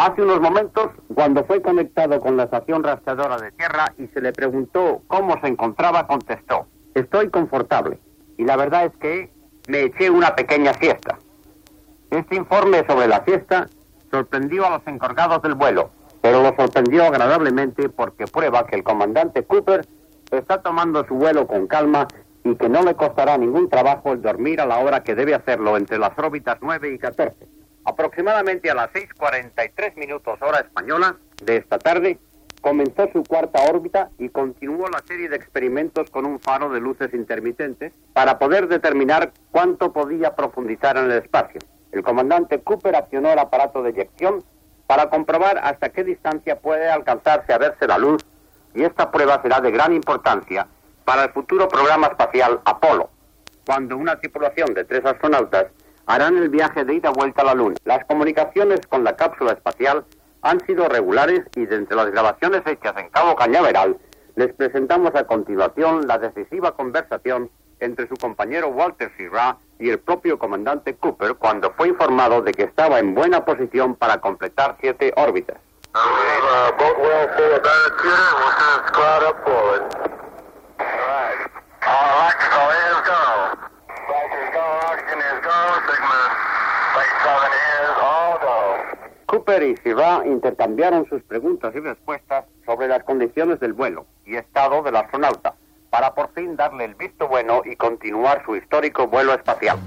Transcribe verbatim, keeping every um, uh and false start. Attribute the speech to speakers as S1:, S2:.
S1: Hace unos momentos, cuando fue conectado con la estación rastreadora de tierra y se le preguntó cómo se encontraba, contestó: estoy confortable. Y la verdad es que me eché una pequeña siesta. Este informe sobre la siesta sorprendió a los encargados del vuelo, pero lo sorprendió agradablemente porque prueba que el comandante Cooper está tomando su vuelo con calma y que no le costará ningún trabajo el dormir a la hora que debe hacerlo entre las órbitas nueve y catorce. Aproximadamente a las seis cuarenta y tres minutos hora española de esta tarde, comenzó su cuarta órbita y continuó la serie de experimentos con un faro de luces intermitentes para poder determinar cuánto podía profundizar en el espacio. El comandante Cooper accionó el aparato de eyección para comprobar hasta qué distancia puede alcanzarse a verse la luz, y esta prueba será de gran importancia para el futuro programa espacial Apolo, cuando una tripulación de tres astronautas harán el viaje de ida y vuelta a la Luna. Las comunicaciones con la cápsula espacial han sido regulares y de entre las grabaciones hechas en Cabo Cañaveral les presentamos a continuación la decisiva conversación entre su compañero Walter Schirra y el propio comandante Cooper cuando fue informado de que estaba en buena posición para completar siete órbitas. Cooper y Schirra intercambiaron sus preguntas y respuestas sobre las condiciones del vuelo y estado del astronauta, para por fin darle el visto bueno y continuar su histórico vuelo espacial.